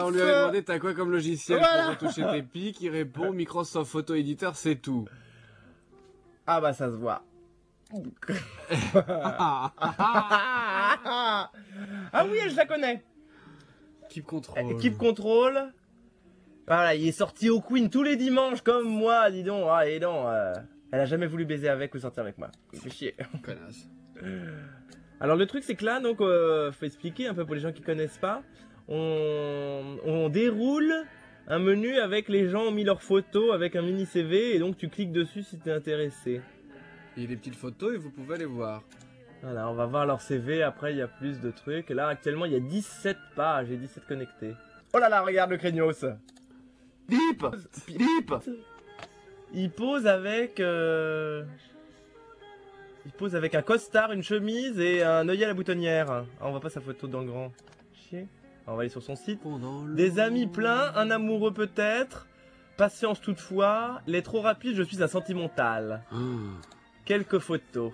on lui avait demandé t'as quoi comme logiciel Voilà. pour retoucher tes pics. Il répond Microsoft Photo Editor, c'est tout. Ah bah ça se voit. Ah oui, je la connais. Keep Control. Keep Control. Voilà, il est sorti au Queen tous les dimanches comme moi, dis donc. Ah, et non, elle a jamais voulu baiser avec ou sortir avec moi. Il me fait chier. Connasse. Alors le truc c'est que là, donc, faut expliquer un peu pour les gens qui connaissent pas. On déroule un menu avec les gens ont mis leurs photos avec un mini CV et donc tu cliques dessus si t'es intéressé. Il y a des petites photos et vous pouvez les voir. Voilà, on va voir leur CV, après il y a plus de trucs. Et là actuellement il y a 17 pages et 17 connectés. Oh là là, regarde le craignos. Bip Bip. Il pose avec un costard, une chemise et un œillet à la boutonnière. Ah, on voit pas sa photo dans le grand. Chier. On va aller sur son site. Des amis pleins, un amoureux peut-être. Patience toutefois. Les trop rapides, je suis un sentimental. Quelques photos.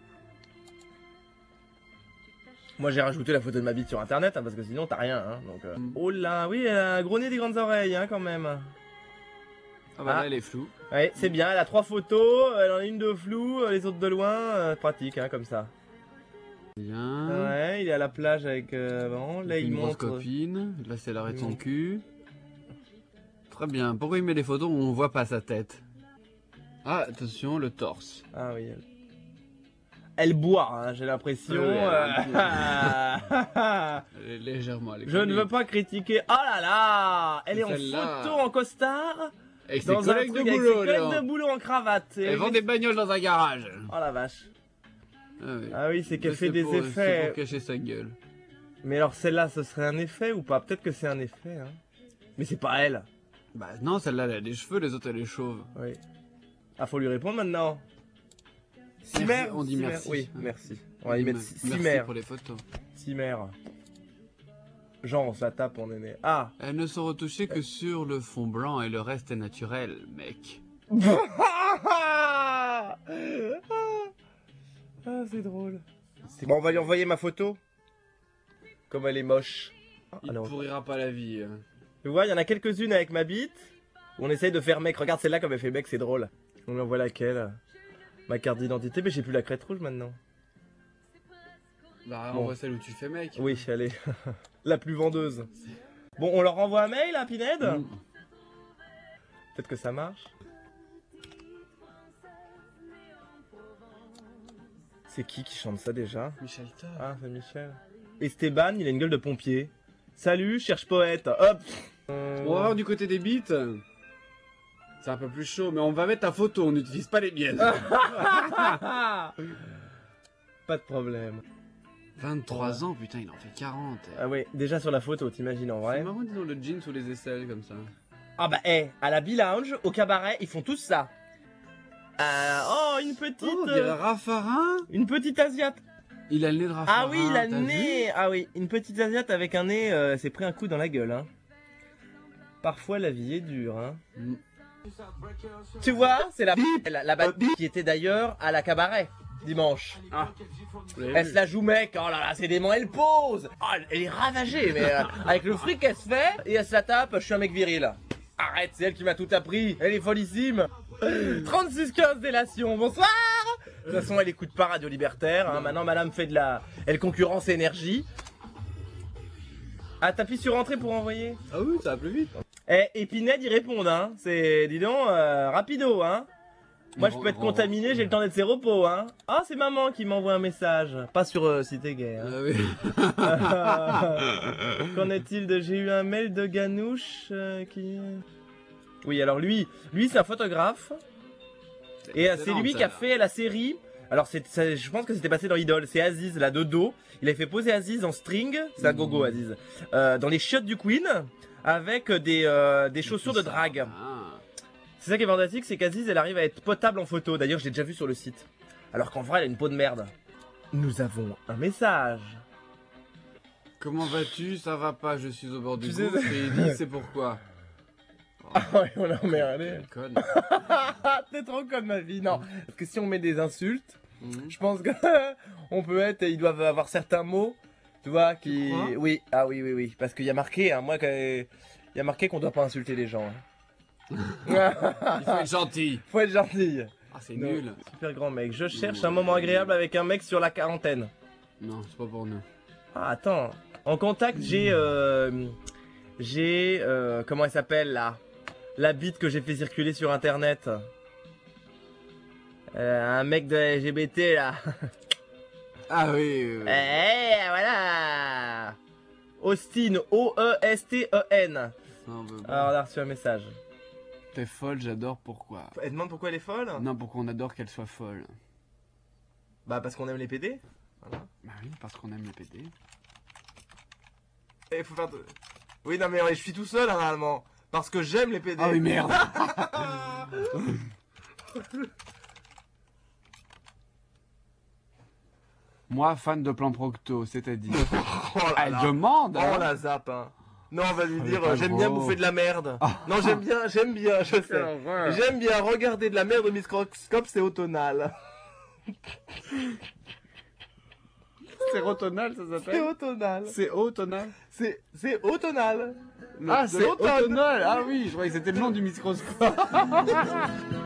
Moi j'ai rajouté la photo de ma bite sur internet parce que sinon t'as rien. Hein, donc, Oh là, oui, elle a un gros nez, des grandes oreilles hein, quand même. Ah bah là elle est floue. Ouais, c'est bien, elle a 3 photos, elle en a une de floue, les autres de loin, pratique hein, comme ça. Bien. Ouais, il est à la plage avec... bon, là il une grosse montre... copine. Là c'est l'arrêt de son cul. Très bien. Pourquoi il met des photos où on voit pas sa tête? Ah, attention, le torse. Ah oui. Elle boit, hein, j'ai l'impression. Légèrement. Je ne veux pas critiquer. Oh là là, elle est en photo en costard. Avec dans ses un collègues truc de avec boulot. ses collègues de boulot en cravate. Elle vend des bagnoles dans un garage. Oh la vache. Ah oui, c'est qu'elle fait des effets. C'est pour cacher sa gueule. Mais alors celle-là, ce serait un effet ou pas? Peut-être que c'est un effet. Hein. Mais c'est pas elle. Bah non, celle-là, elle a des cheveux, les autres, elle est chauve. Oui. Ah, faut lui répondre maintenant. Simer, on dit merci. Oui, merci. On va y mettre Simer. Merci pour les photos. Simer. Genre, on se la tape, on est né. Ah. Elles ne sont retouchées que sur le fond blanc et le reste est naturel, mec. Ah, c'est drôle. Bon, on va lui envoyer ma photo. Comme elle est moche. Il ne pourrira pas la vie. Tu vois, il y en a quelques-unes avec ma bite. Où on essaye de faire mec. Regarde celle-là comme elle fait mec, c'est drôle. On lui envoie laquelle? Ma carte d'identité, mais j'ai plus la crête rouge maintenant. Bah, on voit celle où tu fais mec. Oui, allez. La plus vendeuse. Bon, on leur envoie un mail à Pined. Peut-être que ça marche. C'est qui chante ça déjà? Michel Thor. Ah, c'est Michel. Esteban, il a une gueule de pompier. Salut, cherche poète. Hop. On va voir du côté des bites. C'est un peu plus chaud, mais on va mettre ta photo, on n'utilise pas les miennes. Pas de problème. 23 ans, putain, il en fait 40. Ah ouais, déjà sur la photo, t'imagines en vrai. C'est marrant, disons, le jean sous les aisselles, comme ça. Ah bah, à la B-Lounge, au cabaret, ils font tous ça. Oh, une petite... Oh, on dirait Raffarin. Une petite asiate. Il a le nez de Raffarin. Ah oui, il a le nez. Ah oui, une petite asiate avec un nez, s'est pris un coup dans la gueule, hein. Parfois, la vie est dure, hein. Tu vois, c'est la bad qui était d'ailleurs à la cabaret dimanche. Ah, elle se la joue mec, oh là là, c'est dément, elle pose. Oh, elle est ravagée, mais avec le fric qu'elle se fait, et elle se la tape, je suis un mec viril. Arrête, c'est elle qui m'a tout appris, elle est follissime. 36-15 délation, bonsoir. De toute façon, elle écoute pas Radio Libertaire, hein. Maintenant madame fait elle concurrence énergie. Ah, t'appuies sur entrée pour envoyer? Ah oui, ça va plus vite. Et Pined, ils répondent, hein. C'est, dis donc, rapido, hein. Moi, je peux être contaminé, j'ai le temps d'être ses repos, hein. Ah, c'est maman qui m'envoie un message. Pas sur Cité Gay, hein. Ah oui. Qu'en est-il de... J'ai eu un mail de Ganouche qui... Oui, alors lui c'est un photographe. Et c'est lui qui a fait la série... Alors, je pense que c'était passé dans Idol. C'est Aziz, la dodo. Il a fait poser Aziz en string. C'est un gogo, Aziz. Dans les chiottes du Queen. Avec des chaussures de drague. C'est ça qui est fantastique, c'est qu'Aziz, elle arrive à être potable en photo. D'ailleurs, je l'ai déjà vu sur le site. Alors qu'en vrai, elle a une peau de merde. Nous avons un message. Comment vas-tu? Ça va pas, je suis au bord du gouffre et il dit c'est pourquoi. Ah ouais, on a emmerdé. Conne. T'es trop conne, ma vie. Non, parce que si on met des insultes, je pense que on peut être... Ils doivent avoir certains mots Tu vois, qui... Tu crois? Oui, ah oui, oui, oui. Parce qu'il y a marqué, hein, il y a marqué qu'on doit pas insulter les gens. Hein. Il faut être gentil. Faut être gentil. Ah, c'est Non, nul. Super grand mec. Je cherche un moment agréable avec un mec sur la quarantaine. Non, c'est pas pour nous. Ah, attends. En contact, comment elle s'appelle là? La bite que j'ai fait circuler sur internet. Un mec de LGBT là. Ah oui. Voilà. Austin, O-E-S-T-E-N. Non, bah, Alors on a reçu un message. T'es folle, j'adore pourquoi. Elle demande pourquoi elle est folle? Non, pourquoi on adore qu'elle soit folle. Bah parce qu'on aime les PD. Voilà. Bah oui, parce qu'on aime les PD. Et faut faire de... Oui non mais je suis tout seul hein, normalement. Parce que j'aime les PD. Ah oui, merde. Moi, fan de plan Procto, c'est-à-dire. Oh là Elle là. demande. Oh hein. la zappe hein. Non on va lui Elle est dire pas j'aime bien drôle. bouffer de la merde. Non j'aime bien, je sais. J'aime bien regarder de la merde au microscope, c'est automnal. C'est rotonal, ça C'est s'appelle. automnal. C'est automnal. C'est automnal. Ah, De c'est l'automne. automnal. Ah oui, je croyais que c'était le nom du microscope.